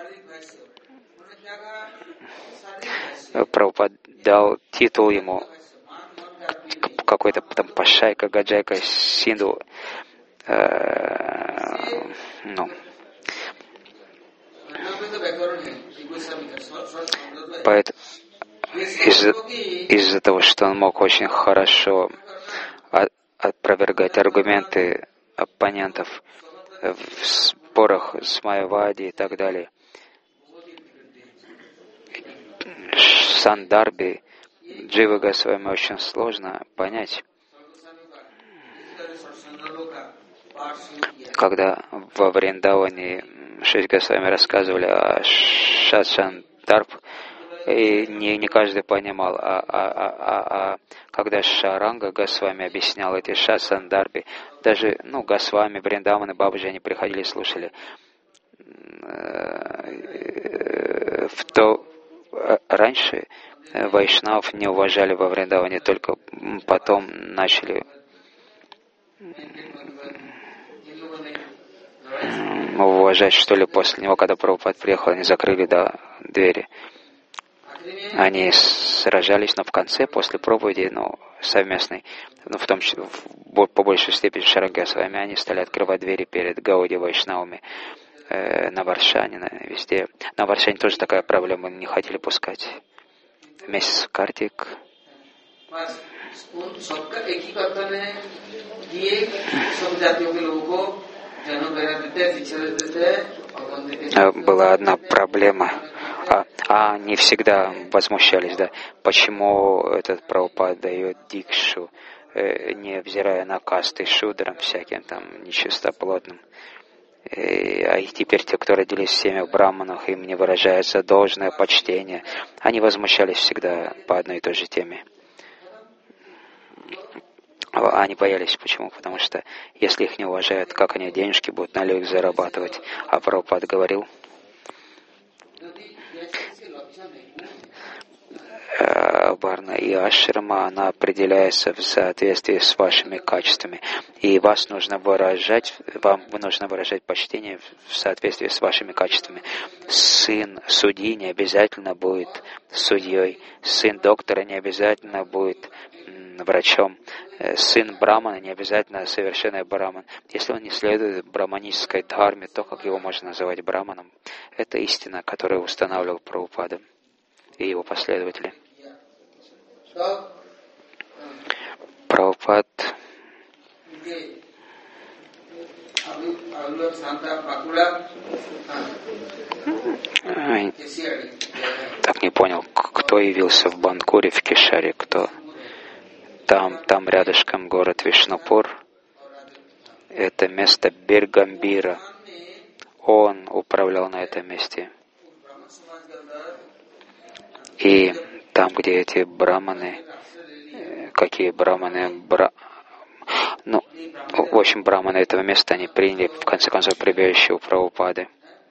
Прабхупада дал титул ему, какой-то там Пашайка, Гаджайка, Синду, э, ну, поэтому из-за, из-за того, что он мог очень хорошо опровергать аргументы оппонентов в спорах с Майявади и так далее, Сандарби, Джива Госвами очень сложно понять. Когда во Вриндаване шесть Госвами рассказывали о Шатшандарб, И не, не каждый понимал. А, а, а, а, а когда Шаранга Госвами объяснял эти шасандарби, даже ну, Госвами, Вриндаван и Бабаджи, они приходили и слушали. В то раньше вайшнав не уважали во Вриндаване, только потом начали уважать, что ли, после него, когда Прабхупад приехал, они закрыли да, двери. Они сражались, но в конце, после проповеди, ну, совместной, ну, в том числе, в, по большей степени Шаранга с вами, они стали открывать двери перед Гауди Вайшнавами э, на Варшане, на, везде. На Варшане тоже такая проблема, не хотели пускать. Месяц Картик. Была одна проблема. А, а они всегда возмущались, да, почему этот Прабхупад дает дикшу, э, не взирая на касты шудрам всяким там нечистоплотным. И, а и теперь те, кто родились в семьях браманах, им не выражается должное почтение. Они возмущались всегда по одной и той же теме. Они боялись. Почему? Потому что если их не уважают, как они денежки будут на людях зарабатывать? А Прабхупад говорил, Варна и ашрама, она определяется в соответствии с вашими качествами. И вас нужно выражать, вам нужно выражать почтение в соответствии с вашими качествами. Сын судьи не обязательно будет судьей. Сын доктора не обязательно будет врачом. Сын брамана не обязательно совершенный браман. Если он не следует браманической дхарме, то как его можно называть браманом? Это истина, которую устанавливал Прабхупада и его последователи. Прабхупад так не понял, кто явился в Банкуре, в Кешаре, кто там, там рядышком город Вишнупур. Это место Биргамбира. Он управлял на этом месте. И там, где эти браманы, какие браманы, бра... ну, в общем, браманы этого места, они приняли, в конце концов, прибежище у Прабхупады.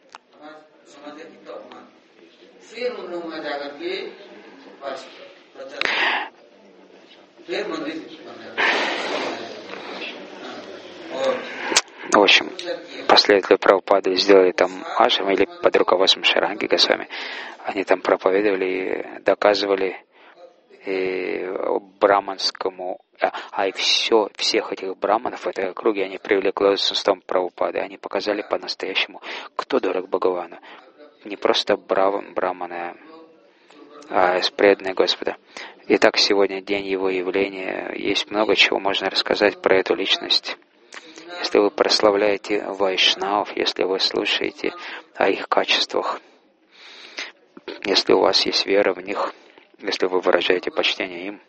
В общем, последователи Прабхупады сделали там ашрам или под руководством Шаранги Госвами. Они там проповедовали и доказывали и браманскому, а, а и все, всех этих браманов в этой округе они привели к лотосным Прабхупады. Они показали по-настоящему, кто дорог Бхагавану. Не просто брам, браманы, а преданные Господа. Итак, сегодня день его явления. Есть много чего можно рассказать про эту личность. Если вы прославляете вайшнавов, если вы слушаете о их качествах, если у вас есть вера в них, если вы выражаете почтение им,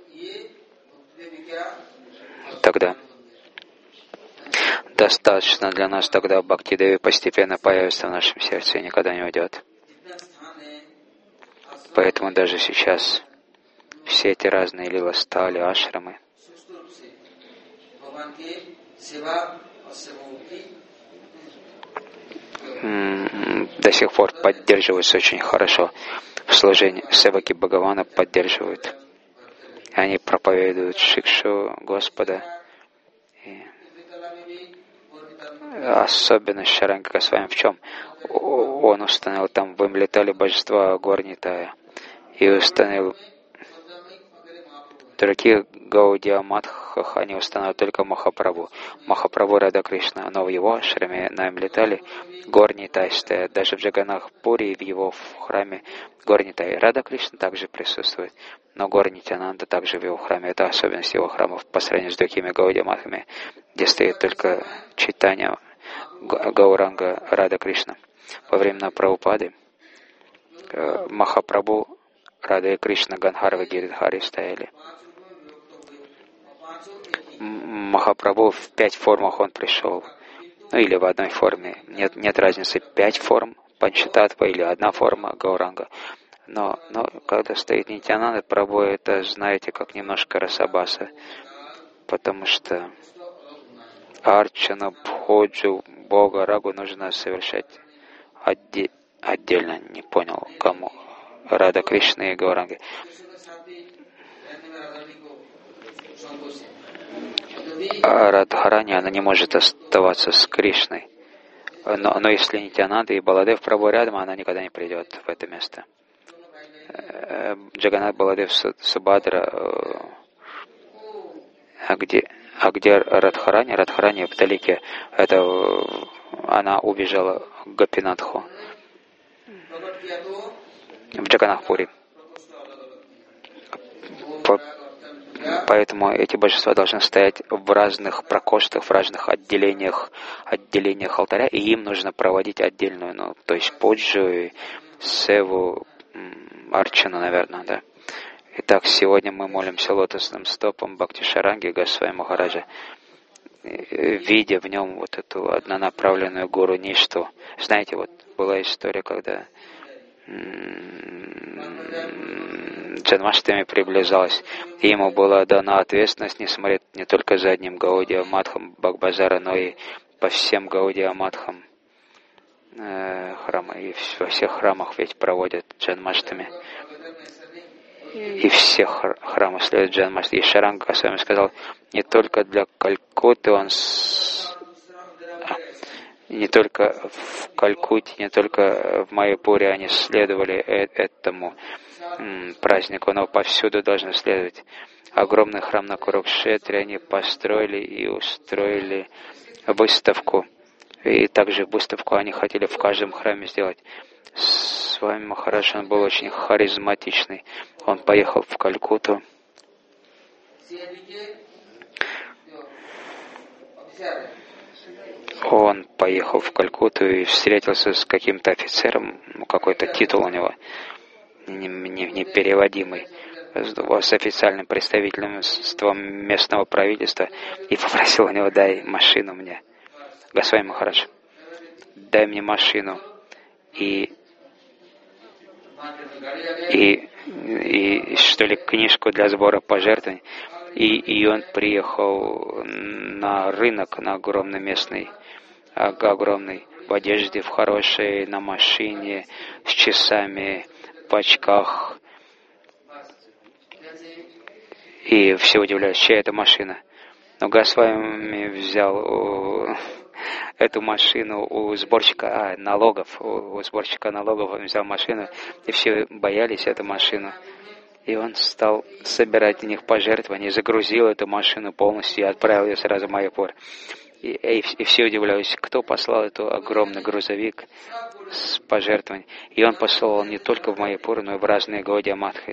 тогда достаточно для нас, тогда Бхакти-деви постепенно появится в нашем сердце и никогда не уйдет. Поэтому даже сейчас все эти разные лила-стали, ашрамы, до сих пор поддерживаются очень хорошо. В служении севаки Бхагавана поддерживают. Они проповедуют Шикшу Господа. И особенность Шаранга Госвами в чем? Он установил там в Имлитале божества Горнитая и установил в других Гаудия Мадхах они устанавливают только Махапрабху. Махапрабху Рада Кришна, но в его ашраме на Имлитале Горнитай стоят. Даже в Джаганнах-Пури в его храме Горнитай. Рада Кришна также присутствует, но Горнитянанда также в его храме. Это особенность его храмов по сравнению с другими Гаудия Мадхами, где стоит только читание Гауранга Рада Кришна. Во времена Прабхупады Махапрабху, Рада и Кришна, Ганхарва, Гиридхари стояли. Махапрабху в пять формах он пришел. Ну или в одной форме. Нет, нет разницы, пять форм Панчататва или одна форма Гауранга. Но, но когда стоит Нитьянанда Прабху, это, знаете, как немножко расабаса, потому что арчану, бходжу, Бога, рагу нужно совершать отде- отдельно. Не понял, кому. Рада Кришна и Гауранги. А Радхарани, она не может оставаться с Кришной. Но, но если Нитьянанда и Баладев Прабху рядом, она никогда не придет в это место. Джаганнат, Баладев, Субхадра, а где, а где Радхарани? Радхарани вдалеке. Это она убежала к Гопинатху в Джаганнатпуре. Поэтому эти божества должны стоять в разных пракоштах, в разных отделениях, отделениях алтаря, и им нужно проводить отдельную, ну, то есть поджу, севу, арчану, наверное, да. Итак, сегодня мы молимся лотосным стопом Бхакти Шаранги Госвами Махараджа, видя в нем вот эту однонаправленную гуру Ништу. Знаете, вот была история, когда Джанмаштами приближалась, и ему была дана ответственность не смотреть не только за одним Гаудия Матхом Бхагбазара, но и по всем Гаудия Матхам э, храма. И во всех храмах ведь проводят Джанмаштами. И все храмы следуют Джанмаштами. И Шаранга Госвами сказал, не только для Калькутты он с... не только в Калькутте, не только в Майяпуре они следовали этому празднику, но повсюду должны следовать. Огромный храм на Курукшетре они построили и устроили выставку. И также выставку они хотели в каждом храме сделать. С вами Махарадж, он был очень харизматичный. Он поехал в Калькутту. Он поехал в Калькутту и встретился с каким-то офицером, ну, какой-то титул у него, непереводимый, с официальным представительством местного правительства, и попросил у него: дай машину мне. Госвами Махарадж, дай мне машину и, и, и что ли книжку для сбора пожертвований. И, и он приехал на рынок, на огромный местный, огромный, в одежде, в хорошей, на машине, с часами, в очках. И все удивляются, чья это машина. Но Госвами взял эту машину у сборщика а, налогов, у, у сборщика налогов он взял машину, и все боялись эту машину. И он стал собирать у них пожертвования, загрузил эту машину полностью и отправил ее сразу в Майяпур. И, и, и все удивлялись, кто послал этот огромный грузовик с пожертвованием. И он послал не только в Майяпур, но и в разные Гаудия Матхи.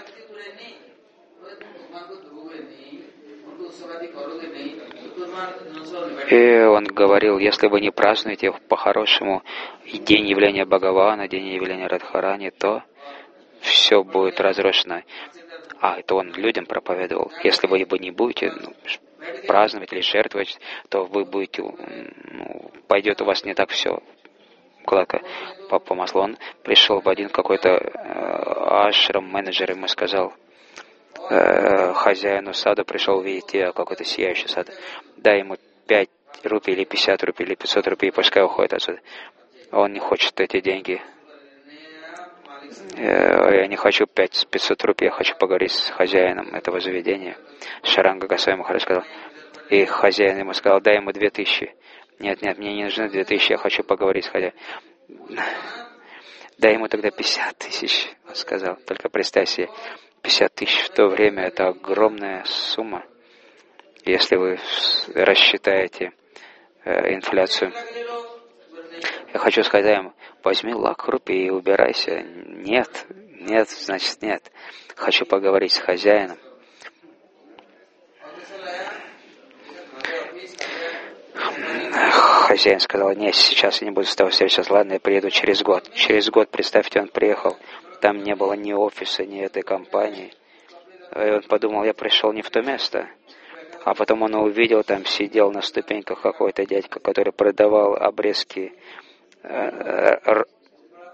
И он говорил, если вы не празднуете по-хорошему день явления Бхагавана, день явления Радхарани, то все будет разрушено. А, это он людям проповедовал. Если вы не будете ну, праздновать или жертвовать, то вы будете, ну, пойдет у вас не так все гладко по, по маслу. Он пришел в один какой-то э, ашрам, менеджер ему сказал, э, хозяину сада пришел видеть какой-то сияющий сад, дай ему пять рупий или пятьдесят рупий или пятьсот рупий, пускай уходит отсюда. Он не хочет эти деньги. Я не хочу пятьсот рупий, я хочу поговорить с хозяином этого заведения. Шаранга Госвами Махарадж сказал. И хозяин ему сказал, дай ему две тысячи. Нет, нет, мне не нужны две тысячи, я хочу поговорить с хозяином. Дай ему тогда пятьдесят тысяч, он сказал. Только представь себе, пятьдесят тысяч в то время — это огромная сумма. Если вы рассчитаете э, инфляцию. Я хочу сказать ему, возьми лак рупий и убирайся. Нет, нет, значит нет. Хочу поговорить с хозяином. Хозяин сказал, нет, сейчас я не буду с тобой встречаться, ладно, я приеду через год. Через год, представьте, он приехал, там не было ни офиса, ни этой компании. И он подумал, я пришел не в то место. А потом он увидел, там сидел на ступеньках какой-то дядька, который продавал обрезки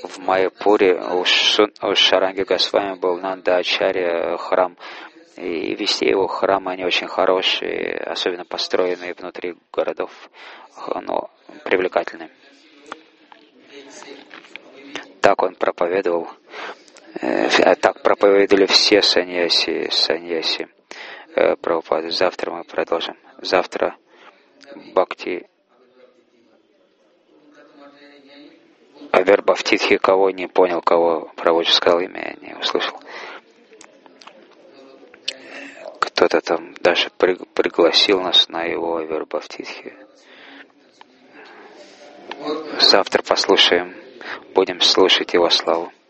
в Майяпуре у, Шун, у Шаранги Госвами был Нанда Ачарья храм, и везде его храмы, они очень хорошие, особенно построенные внутри городов, но привлекательные. Так он проповедовал, э, так проповедовали все саньяси, саньяси. Э, Прабхупады. Завтра мы продолжим. Завтра Бхакти Авер Бхавтитхи, кого не понял, кого Прабхупада сказал имя, я не услышал. Кто-то там даже при, пригласил нас на его Авер Бхавтитхи. Завтра послушаем, будем слушать его славу.